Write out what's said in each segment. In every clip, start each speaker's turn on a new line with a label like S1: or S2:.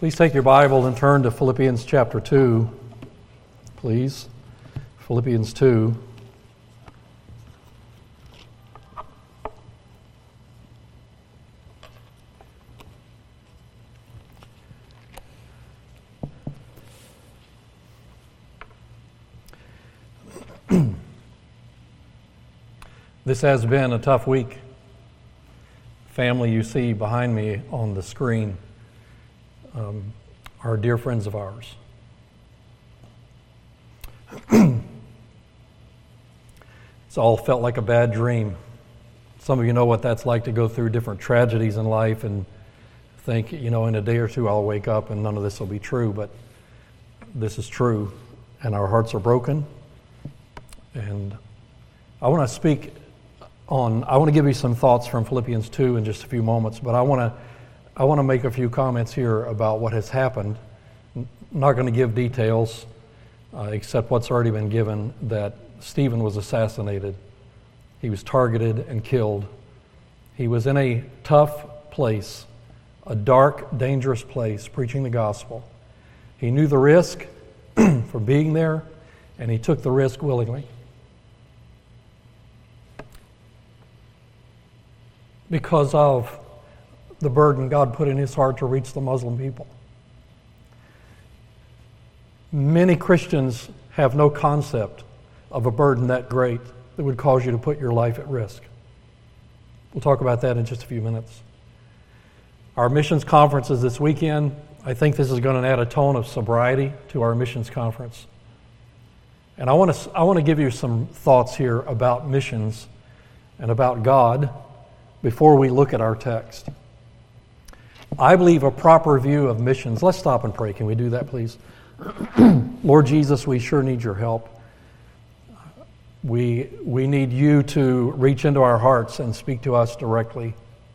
S1: Please take your Bible and turn to Philippians chapter 2, please. Philippians 2. This has been a tough week. Family you see behind me on the screen are dear friends of ours. It's all felt like a bad dream. Some of you know what that's like to go through different tragedies in life and think, in a day or two I'll wake up and none of this will be true, but this is true, and our hearts are broken. And I want to give you some thoughts from Philippians 2 in just a few moments, but I want to make a few comments here about what has happened. I'm not going to give details, except what's already been given, that Stephen was assassinated. He was targeted and killed. He was in a tough place, a dark, dangerous place, preaching the gospel. He knew the risk for being there, and he took the risk willingly. Because of the burden God put in his heart to reach the Muslim people. Many Christians have no concept of a burden that great that would cause you to put your life at risk. We'll talk about that in just a few minutes. Our missions conference is this weekend. I think this is going to add a tone of sobriety to our missions conference. And I want to give you some thoughts here about missions and about God before we look at our text. I believe a proper view of missions. Let's stop and pray. Can we do that, please? Lord Jesus, we sure need your help. We need you to reach into our hearts and speak to us directly.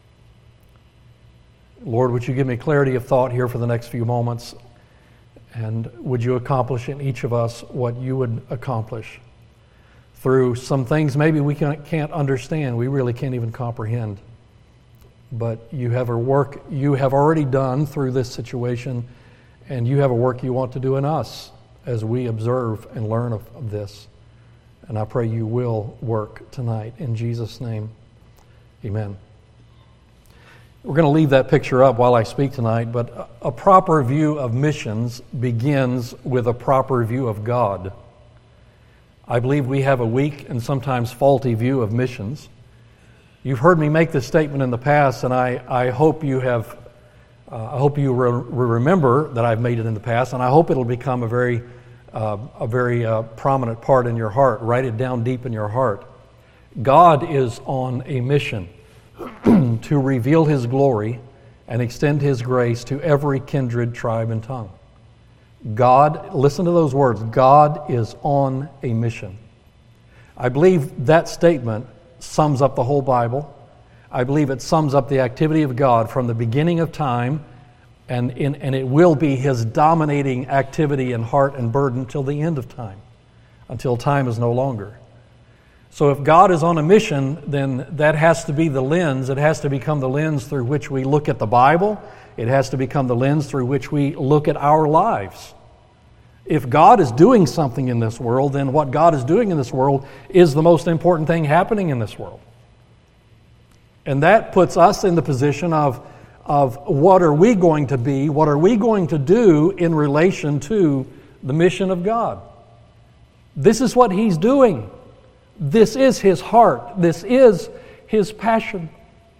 S1: Lord, would you give me clarity of thought here for the next few moments? And would you accomplish in each of us what you would accomplish through some things maybe we can't understand, we really can't even comprehend. But you have a work you have already done through this situation, and you have a work you want to do in us as we observe and learn of this. And I pray you will work tonight. In Jesus' name, amen. We're going to leave that picture up while I speak tonight, but a proper view of missions begins with a proper view of God. I believe we have a weak and sometimes faulty view of missions. You've heard me make this statement in the past, and I hope you have. I hope you remember that I've made it in the past, and I hope it'll become a very prominent part in your heart. Write it down deep in your heart. God is on a mission to reveal His glory and extend His grace to every kindred, tribe, and tongue. God, listen to those words, God is on a mission. I believe that statement sums up the whole Bible. I believe it sums up the activity of God from the beginning of time, and it will be His dominating activity and heart and burden till the end of time, until time is no longer. So if God is on a mission, then that has to be the lens. It has to become the lens through which we look at the Bible. It has to become the lens through which we look at our lives. If God is doing something in this world, then what God is doing in this world is the most important thing happening in this world. And that puts us in the position of what are we going to be, what are we going to do in relation to the mission of God. This is what He's doing. This is His heart. This is His passion.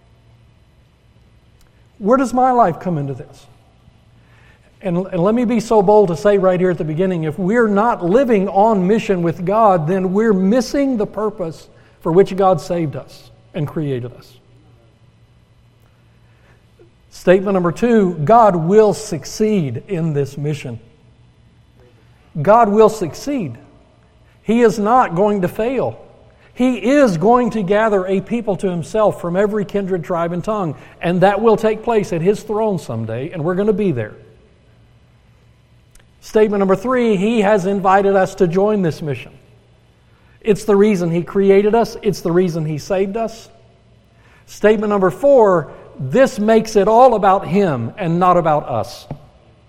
S1: Where does my life come into this? And let me be so bold to say right here at the beginning, if we're not living on mission with God, then we're missing the purpose for which God saved us and created us. Statement number 2, God will succeed in this mission. God will succeed. He is not going to fail. He is going to gather a people to Himself from every kindred, tribe, and tongue, and that will take place at His throne someday, and we're going to be there. Statement number 3, He has invited us to join this mission. It's the reason He created us. It's the reason He saved us. Statement number 4, this makes it all about Him and not about us.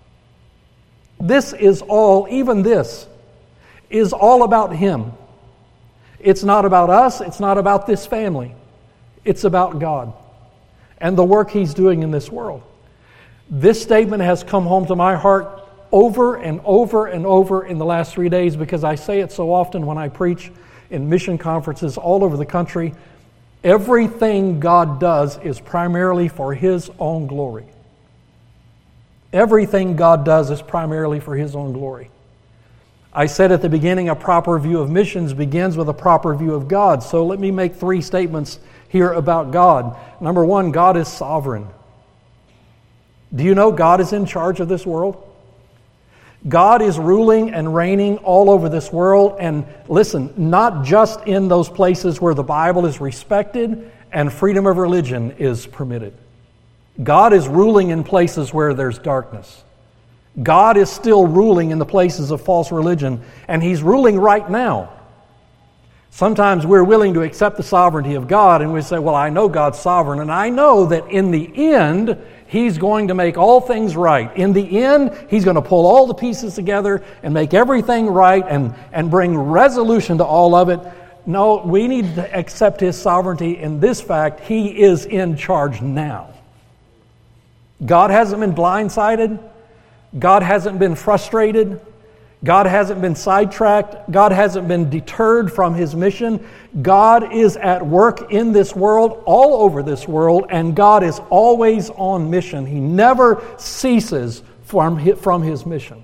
S1: This is all, even this, is all about Him. It's not about us. It's not about this family. It's about God and the work He's doing in this world. This statement has come home to my heart over and over and over in the last 3 days because I say it so often when I preach in mission conferences all over the country. Everything God does is primarily for His own glory. Everything God does is primarily for His own glory. I said at the beginning, a proper view of missions begins with a proper view of God. So let me make 3 statements here about God. Number 1, God is sovereign. Do you know God is in charge of this world? God is ruling and reigning all over this world. And listen, not just in those places where the Bible is respected and freedom of religion is permitted. God is ruling in places where there's darkness. God is still ruling in the places of false religion, and He's ruling right now. Sometimes we're willing to accept the sovereignty of God, and we say, well, I know God's sovereign, and I know that in the end, He's going to make all things right. In the end, He's going to pull all the pieces together and make everything right and bring resolution to all of it. No, we need to accept His sovereignty in this fact. He is in charge now. God hasn't been blindsided. God hasn't been frustrated. God hasn't been sidetracked. God hasn't been deterred from His mission. God is at work in this world, all over this world, and God is always on mission. He never ceases from His mission.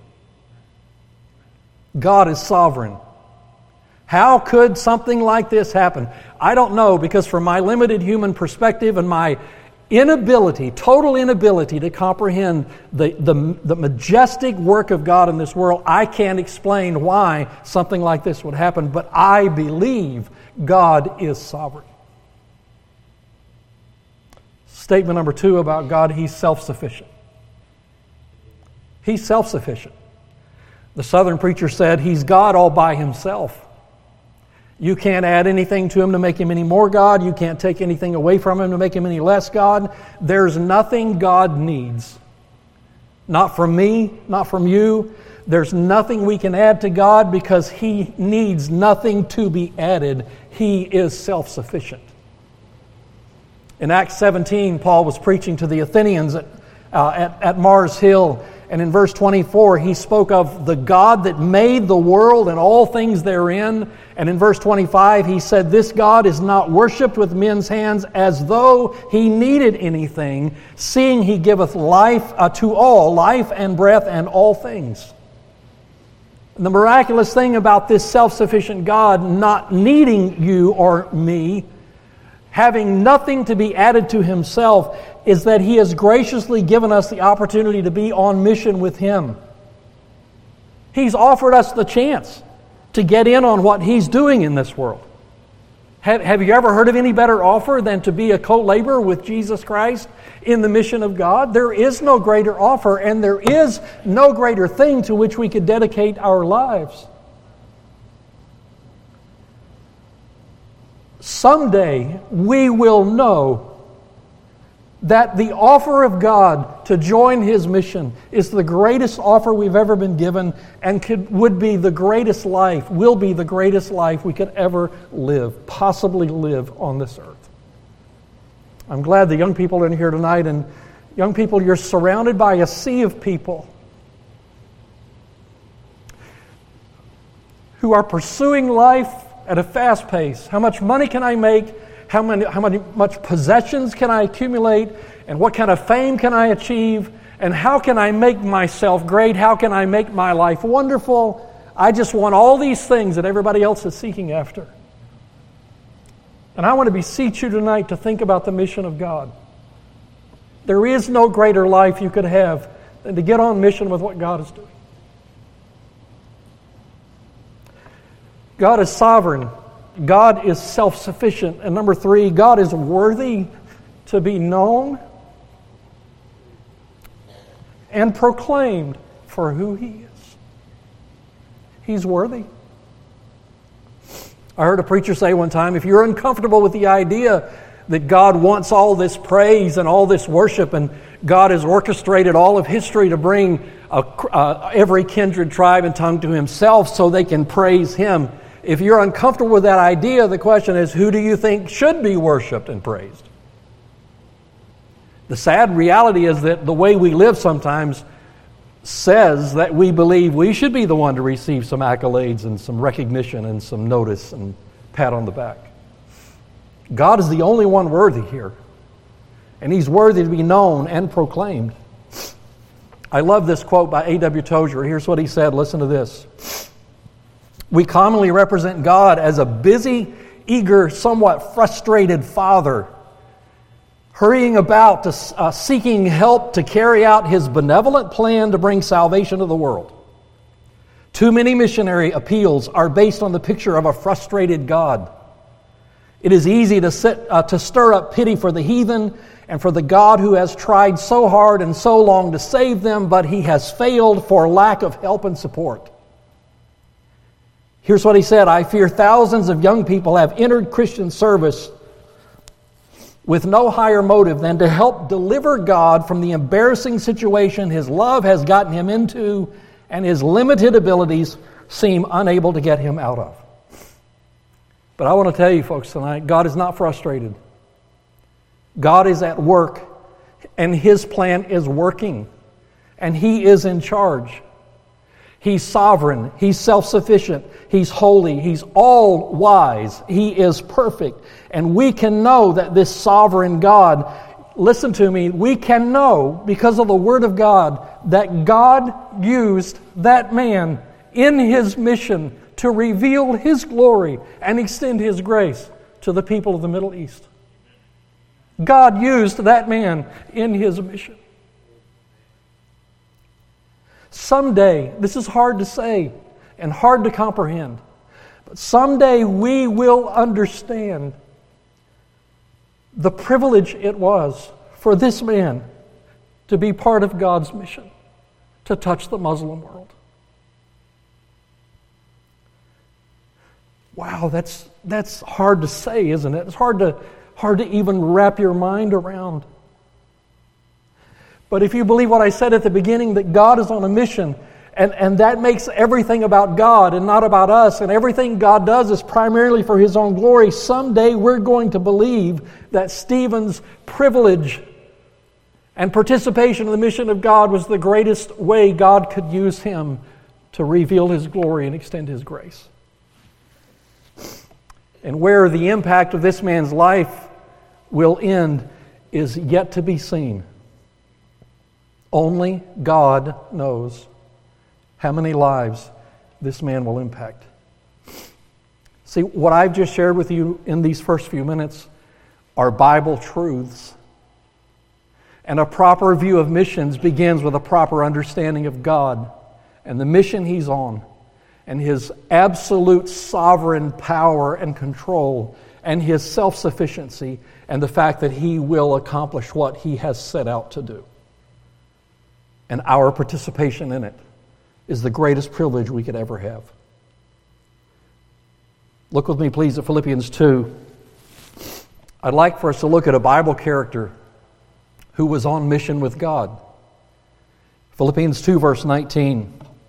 S1: God is sovereign. How could something like this happen? I don't know, because from my limited human perspective and my total inability to comprehend the majestic work of God in this world, I can't explain why something like this would happen, but I believe God is sovereign. Statement number 2 about God, He's self-sufficient. He's self-sufficient. The Southern preacher said, He's God all by Himself. You can't add anything to Him to make Him any more God. You can't take anything away from Him to make Him any less God. There's nothing God needs. Not from me, not from you. There's nothing we can add to God because He needs nothing to be added. He is self-sufficient. In Acts 17, Paul was preaching to the Athenians at Mars Hill. And in verse 24, he spoke of the God that made the world and all things therein. And in verse 25, he said, this God is not worshipped with men's hands as though He needed anything, seeing He giveth life to all, life and breath and all things. And the miraculous thing about this self-sufficient God not needing you or me, having nothing to be added to Himself, is that He has graciously given us the opportunity to be on mission with Him. He's offered us the chance to get in on what He's doing in this world. Have you ever heard of any better offer than to be a co-laborer with Jesus Christ in the mission of God? There is no greater offer, and there is no greater thing to which we could dedicate our lives. Someday we will know that the offer of God to join His mission is the greatest offer we've ever been given, and would be the greatest life, will be the greatest life we could ever live, possibly live on this earth. I'm glad the young people are in here tonight, and young people, you're surrounded by a sea of people who are pursuing life at a fast pace. How much money can I make? How much possessions can I accumulate? And what kind of fame can I achieve? And how can I make myself great? How can I make my life wonderful? I just want all these things that everybody else is seeking after. And I want to beseech you tonight to think about the mission of God. There is no greater life you could have than to get on mission with what God is doing. God is sovereign. God is self-sufficient. And number 3, God is worthy to be known and proclaimed for who He is. He's worthy. I heard a preacher say one time, if you're uncomfortable with the idea that God wants all this praise and all this worship, and God has orchestrated all of history to bring every kindred, tribe, and tongue to Himself so they can praise Him. If you're uncomfortable with that idea, the question is, who do you think should be worshiped and praised? The sad reality is that the way we live sometimes says that we believe we should be the one to receive some accolades and some recognition and some notice and pat on the back. God is the only one worthy here, and He's worthy to be known and proclaimed. I love this quote by A.W. Tozer. Here's what he said. Listen to this. We commonly represent God as a busy, eager, somewhat frustrated father, hurrying about seeking help to carry out His benevolent plan to bring salvation to the world. Too many missionary appeals are based on the picture of a frustrated God. It is easy to stir up pity for the heathen and for the God who has tried so hard and so long to save them, but He has failed for lack of help and support. Here's what he said: I fear thousands of young people have entered Christian service with no higher motive than to help deliver God from the embarrassing situation His love has gotten him into and His limited abilities seem unable to get him out of. But I want to tell you folks tonight, God is not frustrated. God is at work, and His plan is working, and He is in charge. He's sovereign, He's self-sufficient, He's holy, He's all-wise, He is perfect. And we can know that this sovereign God, listen to me, we can know because of the Word of God that God used that man in His mission to reveal His glory and extend His grace to the people of the Middle East. God used that man in His mission. Someday, this is hard to say and hard to comprehend, but someday we will understand the privilege it was for this man to be part of God's mission to touch the Muslim world. Wow, that's hard to say, isn't it? It's hard to even wrap your mind around. But if you believe what I said at the beginning, that God is on a mission, and that makes everything about God and not about us, and everything God does is primarily for His own glory, someday we're going to believe that Stephen's privilege and participation in the mission of God was the greatest way God could use him to reveal His glory and extend His grace. And where the impact of this man's life will end is yet to be seen. Only God knows how many lives this man will impact. See, what I've just shared with you in these first few minutes are Bible truths. And a proper view of missions begins with a proper understanding of God and the mission He's on, and His absolute sovereign power and control, and His self-sufficiency, and the fact that He will accomplish what He has set out to do. And our participation in it is the greatest privilege we could ever have. Look with me, please, at Philippians 2. I'd like for us to look at a Bible character who was on mission with God. Philippians 2, verse 19.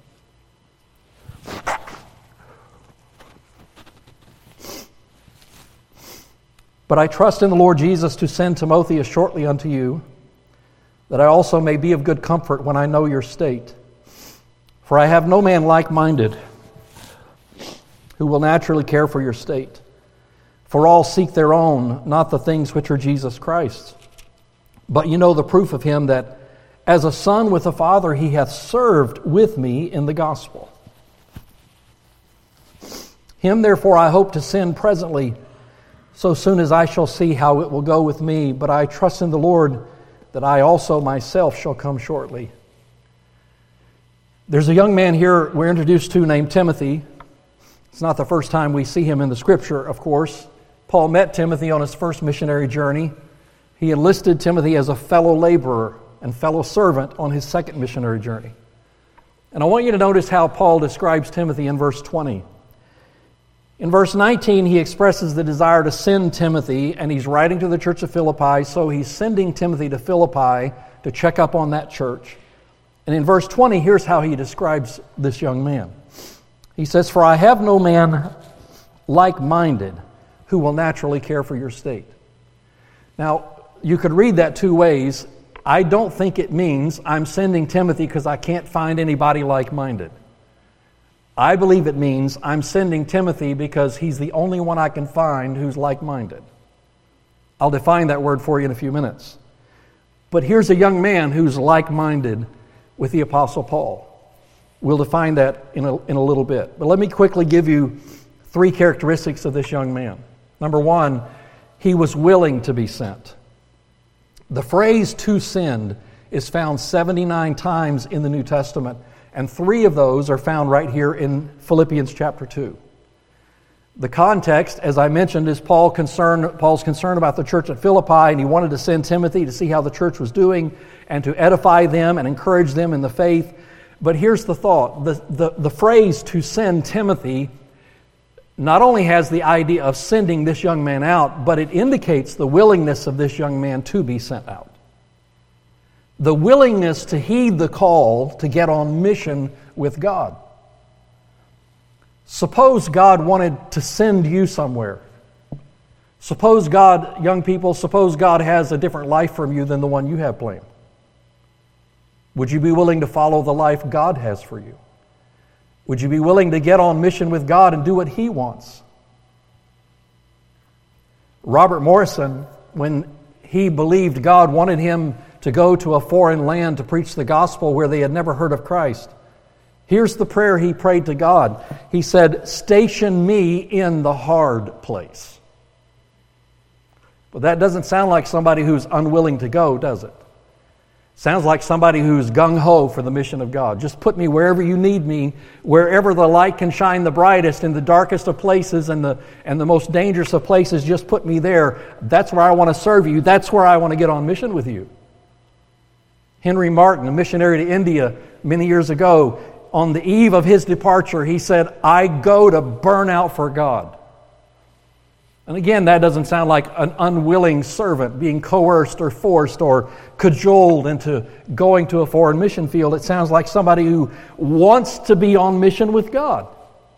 S1: But I trust in the Lord Jesus to send Timotheus shortly unto you, that I also may be of good comfort when I know your state. For I have no man like-minded who will naturally care for your state. For all seek their own, not the things which are Jesus Christ's. But you know the proof of him, that as a son with a father he hath served with me in the gospel. Him therefore I hope to send presently, so soon as I shall see how it will go with me. But I trust in the Lord that I also myself shall come shortly. There's a young man here we're introduced to named Timothy. It's not the first time we see him in the Scripture, of course. Paul met Timothy on his first missionary journey. He enlisted Timothy as a fellow laborer and fellow servant on his second missionary journey. And I want you to notice how Paul describes Timothy in verse 20. In verse 19, he expresses the desire to send Timothy, and he's writing to the church of Philippi, so he's sending Timothy to Philippi to check up on that church. And in verse 20, here's how he describes this young man. He says, "For I have no man like-minded who will naturally care for your state." Now, you could read that two ways. I don't think it means I'm sending Timothy because I can't find anybody like-minded. I believe it means I'm sending Timothy because he's the only one I can find who's like-minded. I'll define that word for you in a few minutes. But here's a young man who's like-minded with the Apostle Paul. We'll define that in a little bit. But let me quickly give you three characteristics of this young man. Number one, he was willing to be sent. The phrase "to send" is found 79 times in the New Testament, and 3 of those are found right here in Philippians chapter 2. The context, as I mentioned, is Paul's concern about the church at Philippi, and he wanted to send Timothy to see how the church was doing and to edify them and encourage them in the faith. But here's the thought. The phrase "to send Timothy" not only has the idea of sending this young man out, but it indicates the willingness of this young man to be sent out. The willingness to heed the call to get on mission with God. Suppose God wanted to send you somewhere. Suppose God, young people, suppose God has a different life from you than the one you have planned. Would you be willing to follow the life God has for you? Would you be willing to get on mission with God and do what He wants? Robert Morrison, when he believed God wanted him to go to a foreign land to preach the gospel where they had never heard of Christ, here's the prayer he prayed to God. He said, "Station me in the hard place." But that doesn't sound like somebody who's unwilling to go, does it? Sounds like somebody who's gung-ho for the mission of God. Just put me wherever you need me, wherever the light can shine the brightest, in the darkest of places and the most dangerous of places, just put me there. That's where I want to serve you. That's where I want to get on mission with you. Henry Martin, a missionary to India many years ago, on the eve of his departure, he said, "I go to burn out for God." And again, that doesn't sound like an unwilling servant being coerced or forced or cajoled into going to a foreign mission field. It sounds like somebody who wants to be on mission with God.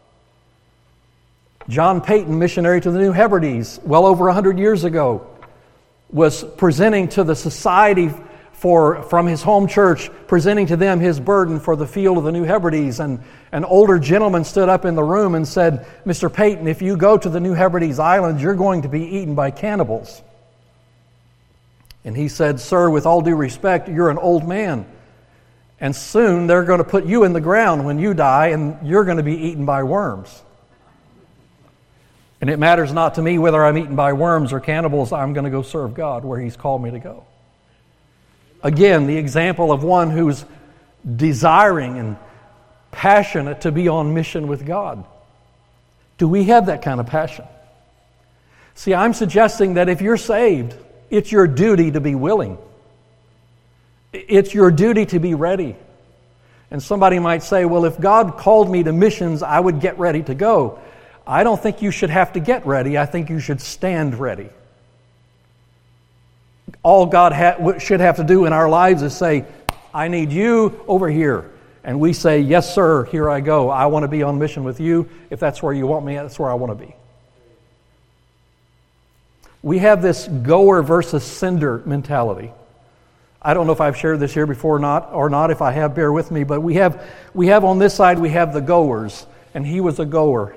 S1: John Peyton, missionary to the New Hebrides, well over 100 years ago, was presenting to the society from his home church, presenting to them his burden for the field of the New Hebrides. And an older gentleman stood up in the room and said, "Mr. Peyton, if you go to the New Hebrides Islands, you're going to be eaten by cannibals." And he said, "Sir, with all due respect, you're an old man. And soon they're going to put you in the ground when you die, and you're going to be eaten by worms. And it matters not to me whether I'm eaten by worms or cannibals. I'm going to go serve God where He's called me to go." Again, the example of one who's desiring and passionate to be on mission with God. Do we have that kind of passion? See, I'm suggesting that if you're saved, it's your duty to be willing. It's your duty to be ready. And somebody might say, "Well, if God called me to missions, I would get ready to go." I don't think you should have to get ready. I think you should stand ready. All God should have to do in our lives is say, "I need you over here." And we say, "Yes, sir, here I go. I want to be on mission with you. If that's where you want me, that's where I want to be." We have this goer versus sender mentality. I don't know if I've shared this here before or not. If I have, bear with me. But we have on this side, we have the goers, and he was a goer.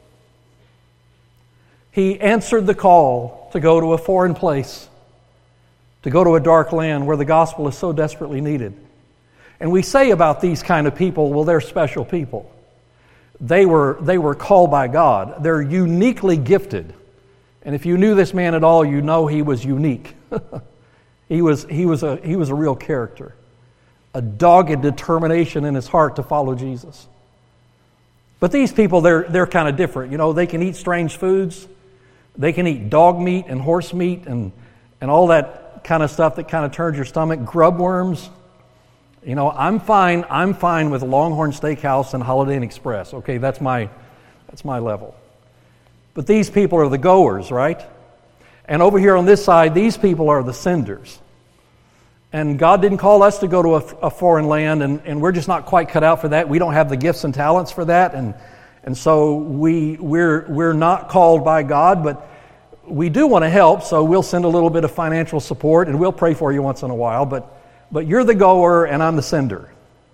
S1: He answered the call to go to a foreign place, to go to a dark land where the gospel is so desperately needed. And we say about these kind of people, well, they're special people. They were called by God. They're uniquely gifted. And if you knew this man at all, you know he was unique. He was a real character. A dogged determination in his heart to follow Jesus. But these people, they're kind of different. You know, they can eat strange foods. They can eat dog meat and horse meat and all that kind of stuff that kind of turns your stomach. Grub worms. You know, I'm fine with Longhorn Steakhouse and Holiday Inn Express. Okay, that's my level. But these people are the goers, right? And over here on this side, these people are the senders. And God didn't call us to go to a foreign land, and we're just not quite cut out for that. We don't have the gifts and talents for that, and so we're not called by God, but we do want to help, so we'll send a little bit of financial support, and we'll pray for you once in a while, but you're the goer, and I'm the sender.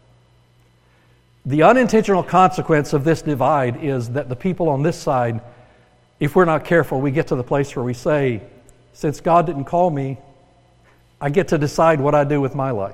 S1: The unintentional consequence of this divide is that the people on this side, if we're not careful, we get to the place where we say, since God didn't call me, I get to decide what I do with my life.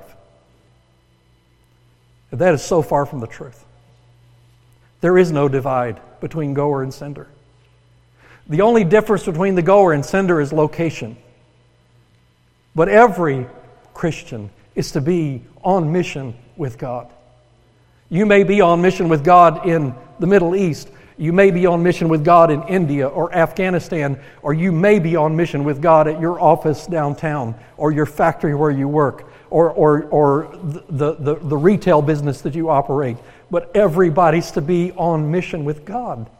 S1: That is so far from the truth. There is no divide between goer and sender. The only difference between the goer and sender is location. But every Christian is to be on mission with God. You may be on mission with God in the Middle East. You may be on mission with God in India or Afghanistan, or you may be on mission with God at your office downtown, or your factory where you work, or the retail business that you operate. But everybody's to be on mission with God.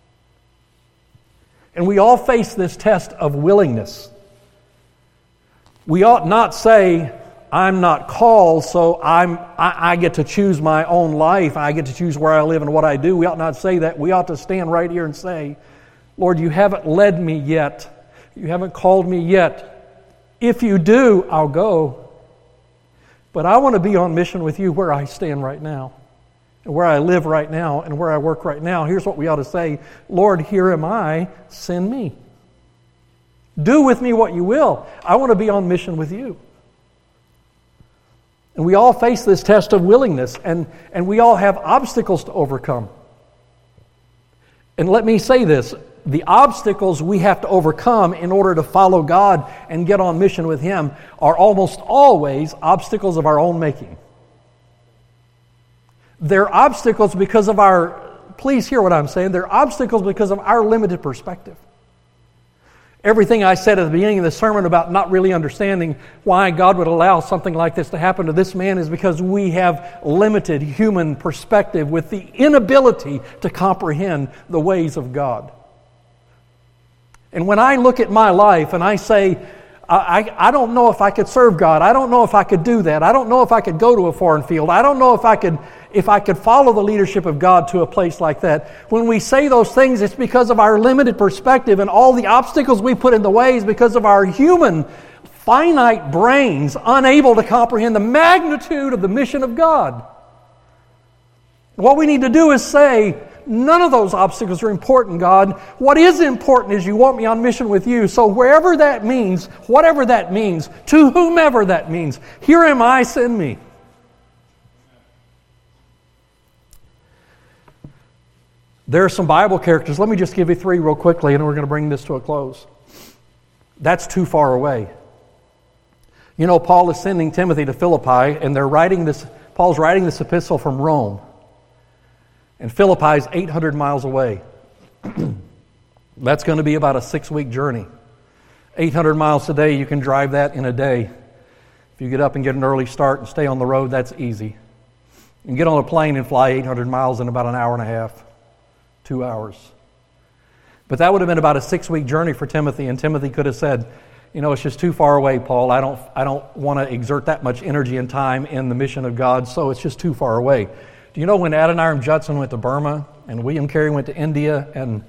S1: And we all face this test of willingness. We ought not say, I'm not called, so I get to choose my own life. I get to choose where I live and what I do. We ought not say that. We ought to stand right here and say, Lord, you haven't led me yet. You haven't called me yet. If you do, I'll go. But I want to be on mission with you where I stand right now, and where I live right now, and where I work right now. Here's what we ought to say. Lord, here am I. Send me. Do with me what you will. I want to be on mission with you. And we all face this test of willingness, and we all have obstacles to overcome. And let me say this, the obstacles we have to overcome in order to follow God and get on mission with Him are almost always obstacles of our own making. They're obstacles because of please hear what I'm saying, they're obstacles because of our limited perspective. Everything I said at the beginning of the sermon about not really understanding why God would allow something like this to happen to this man is because we have limited human perspective with the inability to comprehend the ways of God. And when I look at my life and I say, I don't know if I could serve God. I don't know if I could do that. I don't know if I could go to a foreign field. I don't know if I could follow the leadership of God to a place like that. When we say those things, it's because of our limited perspective, and all the obstacles we put in the way is because of our human, finite brains unable to comprehend the magnitude of the mission of God. What we need to do is say, none of those obstacles are important, God. What is important is you want me on mission with you. So wherever that means, whatever that means, to whomever that means, here am I, send me. There are some Bible characters. Let me just give you three real quickly, and we're going to bring this to a close. That's too far away. You know, Paul is sending Timothy to Philippi, and Paul's writing this epistle from Rome. And Philippi is 800 miles away. That's going to be about a 6-week journey. 800 miles today, you can drive that in a day. If you get up and get an early start and stay on the road, that's easy. You can get on a plane and fly 800 miles in about an hour and a half, 2 hours. But that would have been about a 6-week journey for Timothy, and Timothy could have said, you know, it's just too far away, Paul. I don't want to exert that much energy and time in the mission of God, so it's just too far away. Do you know when Adoniram Judson went to Burma, and William Carey went to India, and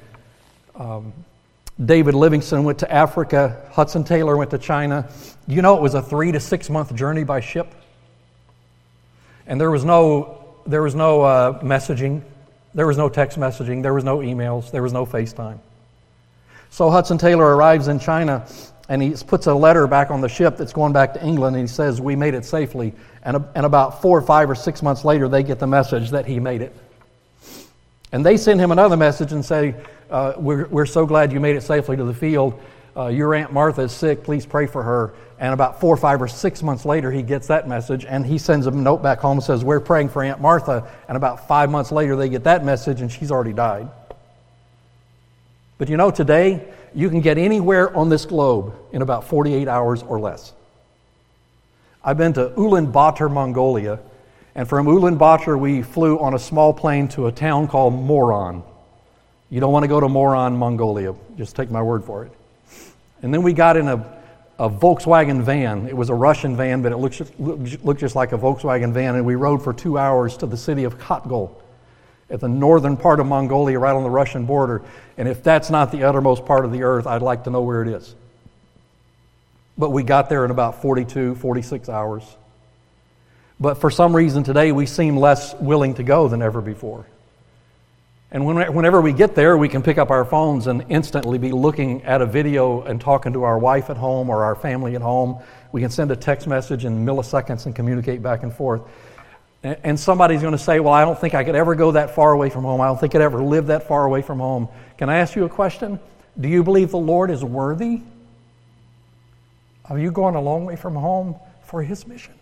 S1: David Livingstone went to Africa, Hudson Taylor went to China? You know it was a 3 to 6 month journey by ship? And there was no messaging, there was no text messaging, there was no emails, there was no FaceTime. So Hudson Taylor arrives in China, and he puts a letter back on the ship that's going back to England, and he says, we made it safely. And about 4 or 5 or 6 months later, they get the message that he made it. And they send him another message and say, we're so glad you made it safely to the field. Your Aunt Martha is sick. Please pray for her. And about 4 or 5 or 6 months later, he gets that message, and he sends a note back home and says, we're praying for Aunt Martha. And about 5 months later, they get that message, and she's already died. But you know, today, you can get anywhere on this globe in about 48 hours or less. I've been to Ulaanbaatar, Mongolia, and from Ulaanbaatar we flew on a small plane to a town called Moron. You don't want to go to Moron, Mongolia. Just take my word for it. And then we got in a Volkswagen van. It was a Russian van, but it looked just like a Volkswagen van. And we rode for 2 hours to the city of Khatgol at the northern part of Mongolia, right on the Russian border. And if that's not the uttermost part of the earth, I'd like to know where it is. But we got there in about 42, 46 hours. But for some reason today, we seem less willing to go than ever before. And whenever we get there, we can pick up our phones and instantly be looking at a video and talking to our wife at home or our family at home. We can send a text message in milliseconds and communicate back and forth. And somebody's going to say, well, I don't think I could ever go that far away from home. I don't think I could ever live that far away from home. Can I ask you a question? Do you believe the Lord is worthy of you going a long way from home for His mission?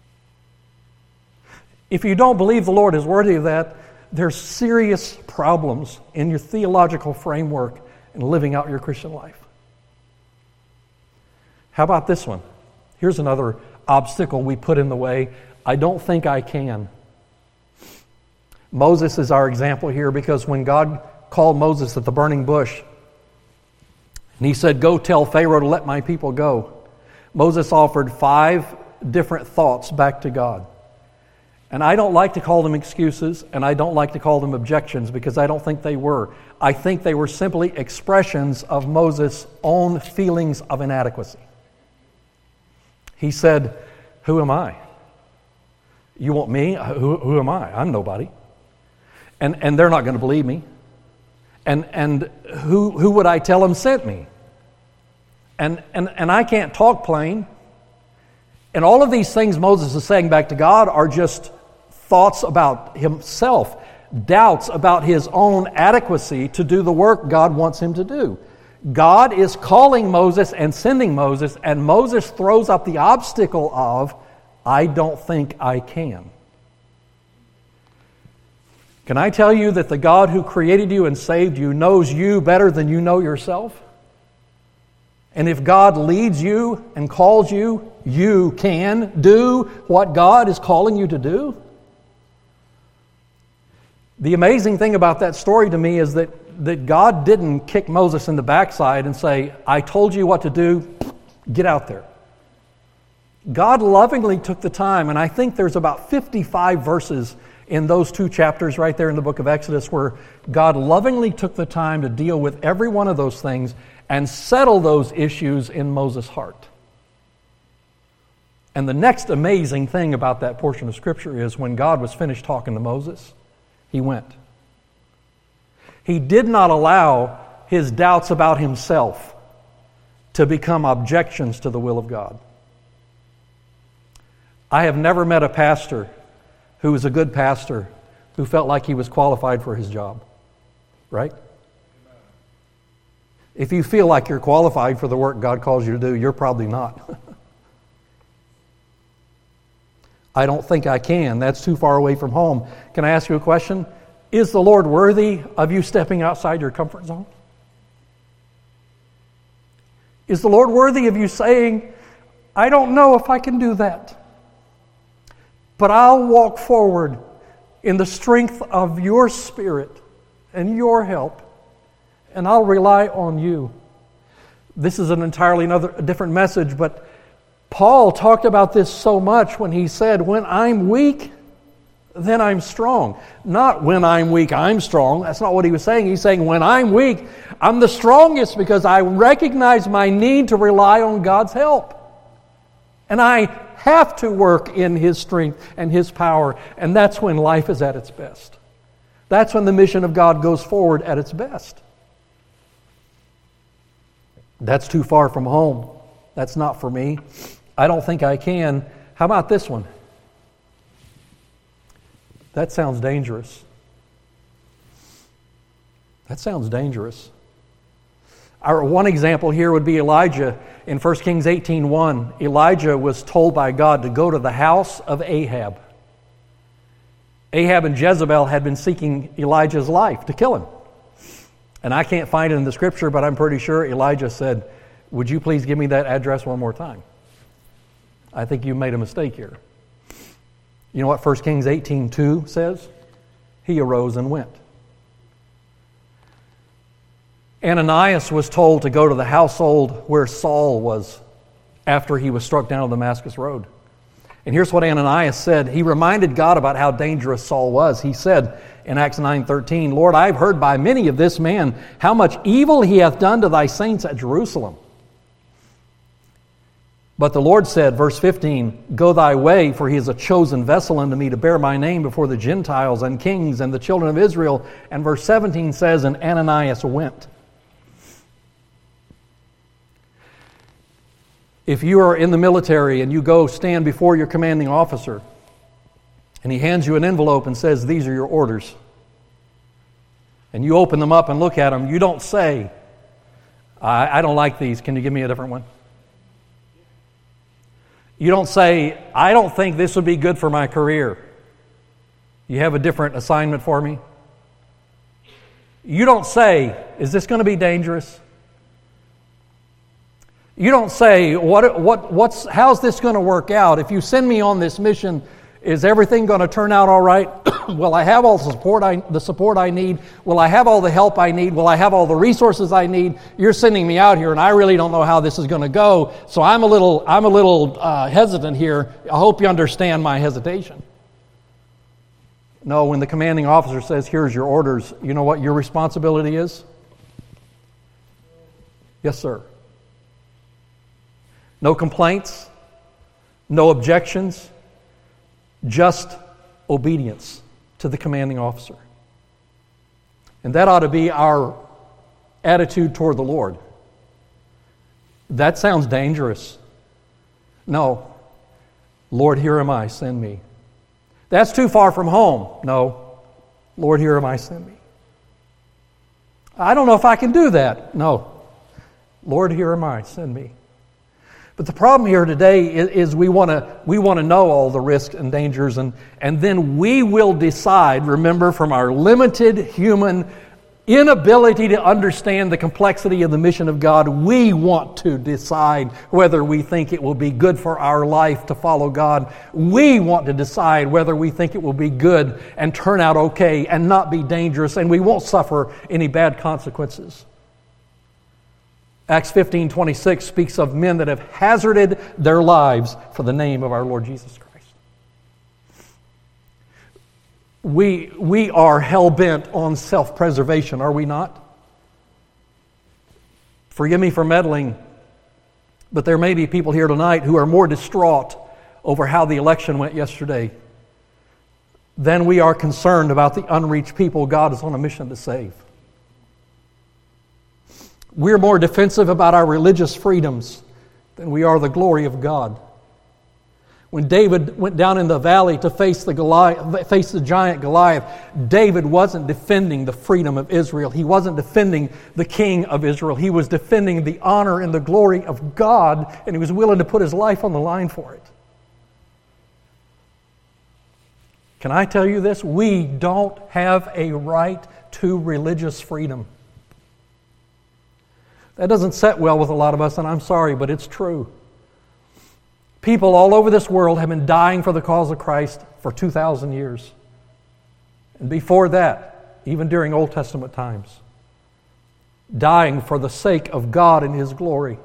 S1: If you don't believe the Lord is worthy of that, there's serious problems in your theological framework in living out your Christian life. How about this one? Here's another obstacle we put in the way. I don't think I can. Moses is our example here because when God called Moses at the burning bush, and He said, go tell Pharaoh to let my people go, Moses offered 5 different thoughts back to God. And I don't like to call them excuses, and I don't like to call them objections because I don't think they were. I think they were simply expressions of Moses' own feelings of inadequacy. He said, who am I? You want me? Who am I? I'm nobody. And they're not going to believe me. And who would I tell them sent me? And I can't talk plain. And all of these things Moses is saying back to God are just thoughts about himself, doubts about his own adequacy to do the work God wants him to do. God is calling Moses and sending Moses, and Moses throws up the obstacle of, I don't think I can. Can I tell you that the God who created you and saved you knows you better than you know yourself? And if God leads you and calls you, you can do what God is calling you to do. The amazing thing about that story to me is that God didn't kick Moses in the backside and say, I told you what to do, get out there. God lovingly took the time, and I think there's about 55 verses in those 2 chapters right there in the book of Exodus where God lovingly took the time to deal with every one of those things and settle those issues in Moses' heart. And the next amazing thing about that portion of Scripture is when God was finished talking to Moses, He went. He did not allow his doubts about himself to become objections to the will of God. I have never met a pastor who was a good pastor who felt like he was qualified for his job. Right? If you feel like you're qualified for the work God calls you to do, you're probably not. I don't think I can. That's too far away from home. Can I ask you a question? Is the Lord worthy of you stepping outside your comfort zone? Is the Lord worthy of you saying, I don't know if I can do that, but I'll walk forward in the strength of your Spirit and your help, and I'll rely on you. This is an entirely different message, but Paul talked about this so much when he said, when I'm weak, then I'm strong. Not when I'm weak, I'm strong. That's not what he was saying. He's saying when I'm weak, I'm the strongest because I recognize my need to rely on God's help. And I have to work in His strength and His power. And that's when life is at its best. That's when the mission of God goes forward at its best. That's too far from home. That's not for me. I don't think I can. How about this one? That sounds dangerous. That sounds dangerous. Our one example here would be Elijah. In 1 Kings 18:1, Elijah was told by God to go to the house of Ahab. Ahab and Jezebel had been seeking Elijah's life to kill him. And I can't find it in the Scripture, but I'm pretty sure Elijah said, would you please give me that address one more time? I think you made a mistake here. You know what 1 Kings 18:2 says? He arose and went. Ananias was told to go to the household where Saul was after he was struck down on the Damascus Road. And here's what Ananias said. He reminded God about how dangerous Saul was. He said in Acts 9:13, Lord, I've heard by many of this man how much evil he hath done to thy saints at Jerusalem. But the Lord said, verse 15, go thy way, for he is a chosen vessel unto me to bear my name before the Gentiles and kings and the children of Israel. And verse 17 says, and Ananias went. If you are in the military and you go stand before your commanding officer and he hands you an envelope and says, these are your orders, and you open them up and look at them, you don't say, I don't like these, can you give me a different one? You don't say, I don't think this would be good for my career. You have a different assignment for me? You don't say, is this going to be dangerous? You don't say, how's this going to work out? If you send me on this mission, is everything going to turn out all right? Will I have all the support I need? Will I have all the help I need? Will I have all the resources I need? You're sending me out here, and I really don't know how this is going to go. So I'm a little hesitant here. I hope you understand my hesitation. No, when the commanding officer says, here's your orders, you know what your responsibility is? Yes, sir. No complaints, no objections, just obedience to the commanding officer. And that ought to be our attitude toward the Lord. That sounds dangerous. No. Lord, here am I, send me. That's too far from home. No. Lord, here am I, send me. I don't know if I can do that. No. Lord, here am I, send me. But the problem here today is we want to know all the risks and dangers, and then we will decide, remember, from our limited human inability to understand the complexity of the mission of God, we want to decide whether we think it will be good for our life to follow God. We want to decide whether we think it will be good and turn out okay and not be dangerous, and we won't suffer any bad consequences. Acts 15:26 speaks of men that have hazarded their lives for the name of our Lord Jesus Christ. We are hell-bent on self-preservation, are we not? Forgive me for meddling, but there may be people here tonight who are more distraught over how the election went yesterday than we are concerned about the unreached people God is on a mission to save. We're more defensive about our religious freedoms than we are the glory of God. When David went down in the valley to face the giant Goliath, David wasn't defending the freedom of Israel. He wasn't defending the king of Israel. He was defending the honor and the glory of God, and he was willing to put his life on the line for it. Can I tell you this? We don't have a right to religious freedom. That doesn't set well with a lot of us, and I'm sorry, but it's true. People all over this world have been dying for the cause of Christ for 2,000 years. And before that, even during Old Testament times, dying for the sake of God and His glory.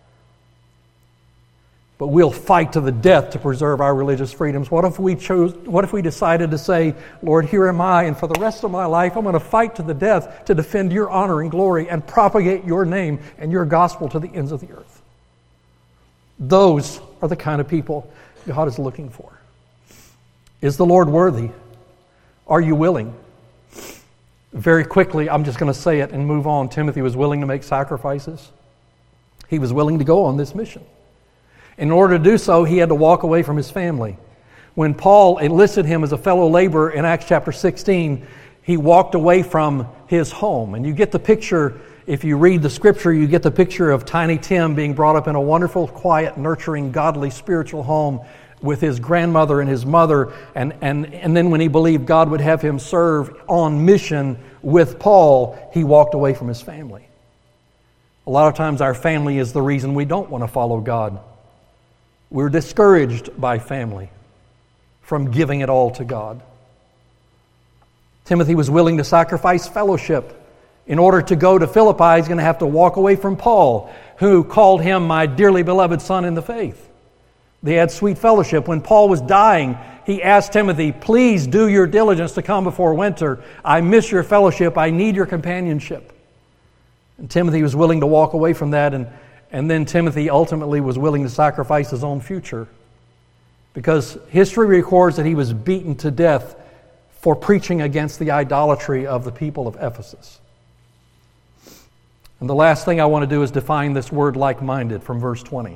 S1: But we'll fight to the death to preserve our religious freedoms. What if we decided to say, Lord, here am I, and for the rest of my life I'm going to fight to the death to defend your honor and glory and propagate your name and your gospel to the ends of the earth? Those are the kind of people God is looking for. Is the Lord worthy? Are you willing? Very quickly, I'm just going to say it and move on. Timothy was willing to make sacrifices. He was willing to go on this mission. In order to do so, he had to walk away from his family. When Paul enlisted him as a fellow laborer in Acts chapter 16, he walked away from his home. And you get the picture, if you read the scripture, you get the picture of Tiny Tim being brought up in a wonderful, quiet, nurturing, godly, spiritual home with his grandmother and his mother. And then when he believed God would have him serve on mission with Paul, he walked away from his family. A lot of times our family is the reason we don't want to follow God. We're discouraged by family from giving it all to God. Timothy was willing to sacrifice fellowship In order to go to Philippi, he's going to have to walk away from Paul, who called him my dearly beloved son in the faith. They had sweet fellowship. When Paul was dying, he asked Timothy, please do your diligence to come before winter. I miss your fellowship. I need your companionship. And Timothy was willing to walk away from that, and then Timothy ultimately was willing to sacrifice his own future, because history records that he was beaten to death for preaching against the idolatry of the people of Ephesus. And the last thing I want to do is define this word like-minded from verse 20.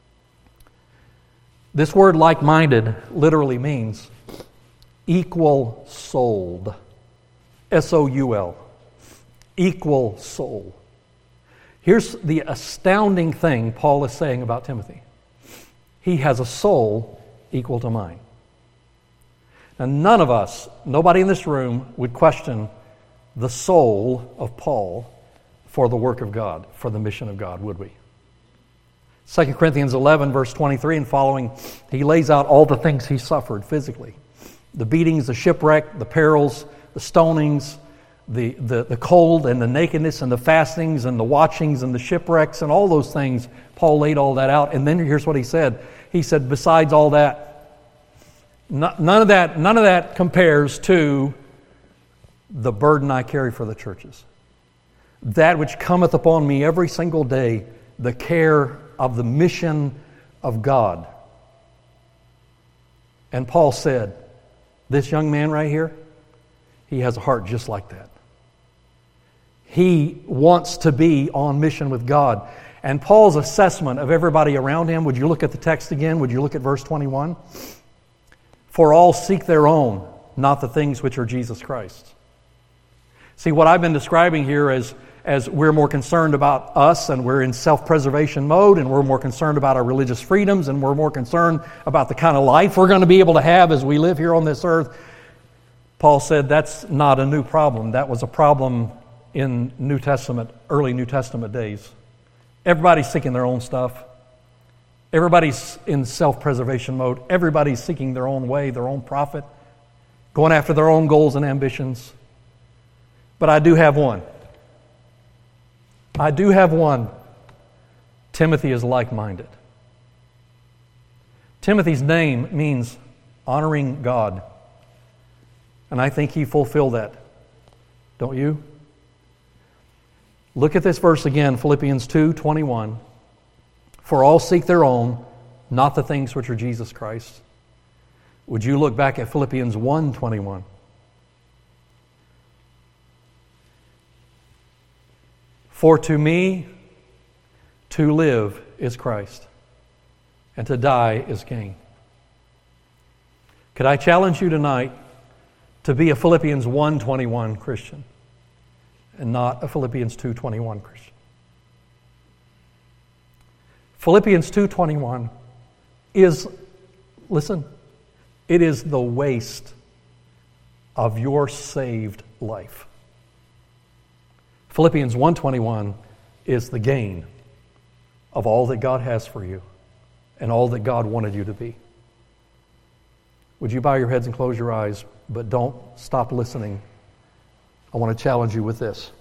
S1: This word like-minded literally means equal-souled. S-O-U-L. Equal soul. Here's the astounding thing Paul is saying about Timothy. He has a soul equal to mine. Now, none of us, nobody in this room, would question the soul of Paul for the work of God, for the mission of God, would we? 2 Corinthians 11, verse 23 and following, he lays out all the things he suffered physically. The beatings, the shipwreck, the perils, the stonings, the cold and the nakedness and the fastings and the watchings and the shipwrecks and all those things. Paul laid all that out. And then here's what he said. He said, besides all that, none of that compares to the burden I carry for the churches. That which cometh upon me every single day, the care of the mission of God. And Paul said, this young man right here, he has a heart just like that. He wants to be on mission with God. And Paul's assessment of everybody around him, would you look at the text again? Would you look at verse 21? For all seek their own, not the things which are Jesus Christ. See, what I've been describing here as we're more concerned about us, and we're in self-preservation mode, and we're more concerned about our religious freedoms, and we're more concerned about the kind of life we're going to be able to have as we live here on this earth. Paul said that's not a new problem. That was a problem in early New Testament days. Everybody's seeking their own stuff. Everybody's in self-preservation mode. Everybody's seeking their own way, their own profit, going after their own goals and ambitions. But I do have one. Timothy is like-minded. Timothy's name means honoring God. And I think he fulfilled that. Don't you? Look at this verse again, Philippians 2:21. For all seek their own, not the things which are Jesus Christ. Would you look back at Philippians 1:21? For to me, to live is Christ, and to die is gain. Could I challenge you tonight to be a Philippians 1:21 Christian and not a Philippians 2:21 Christian? Philippians 2:21 is, listen, it is the waste of your saved life. Philippians 1:21 is the gain of all that God has for you and all that God wanted you to be. Would you bow your heads and close your eyes, but don't stop listening? I want to challenge you with this.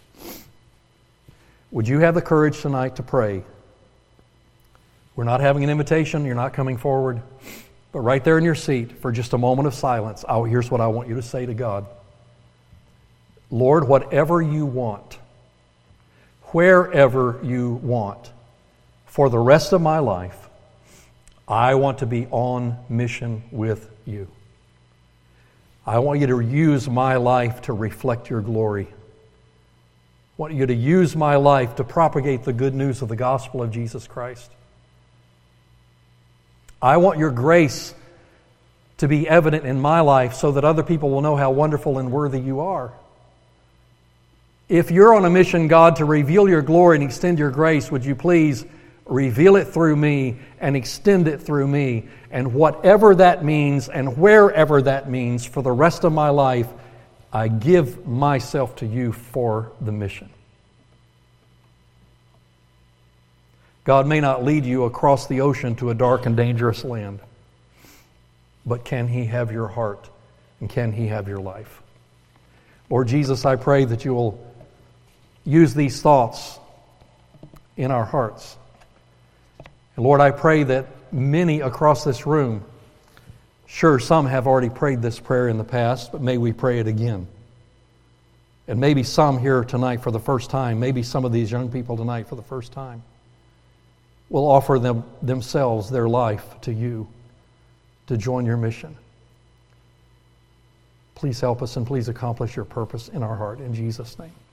S1: Would you have the courage tonight to pray? We're not having an invitation, you're not coming forward, but right there in your seat for just a moment of silence, here's what I want you to say to God. Lord, whatever you want, wherever you want, for the rest of my life, I want to be on mission with you. I want you to use my life to reflect your glory. I want you to use my life to propagate the good news of the gospel of Jesus Christ. I want your grace to be evident in my life so that other people will know how wonderful and worthy you are. If you're on a mission, God, to reveal your glory and extend your grace, would you please reveal it through me and extend it through me? And whatever that means and wherever that means, for the rest of my life, I give myself to you for the mission. God may not lead you across the ocean to a dark and dangerous land, but can He have your heart and can He have your life? Lord Jesus, I pray that you will use these thoughts in our hearts. And Lord, I pray that many across this room, sure, some have already prayed this prayer in the past, but may we pray it again. And maybe some here tonight for the first time, maybe some of these young people tonight for the first time, will offer themselves, their life to you to join your mission. Please help us and please accomplish your purpose in our heart. In Jesus' name.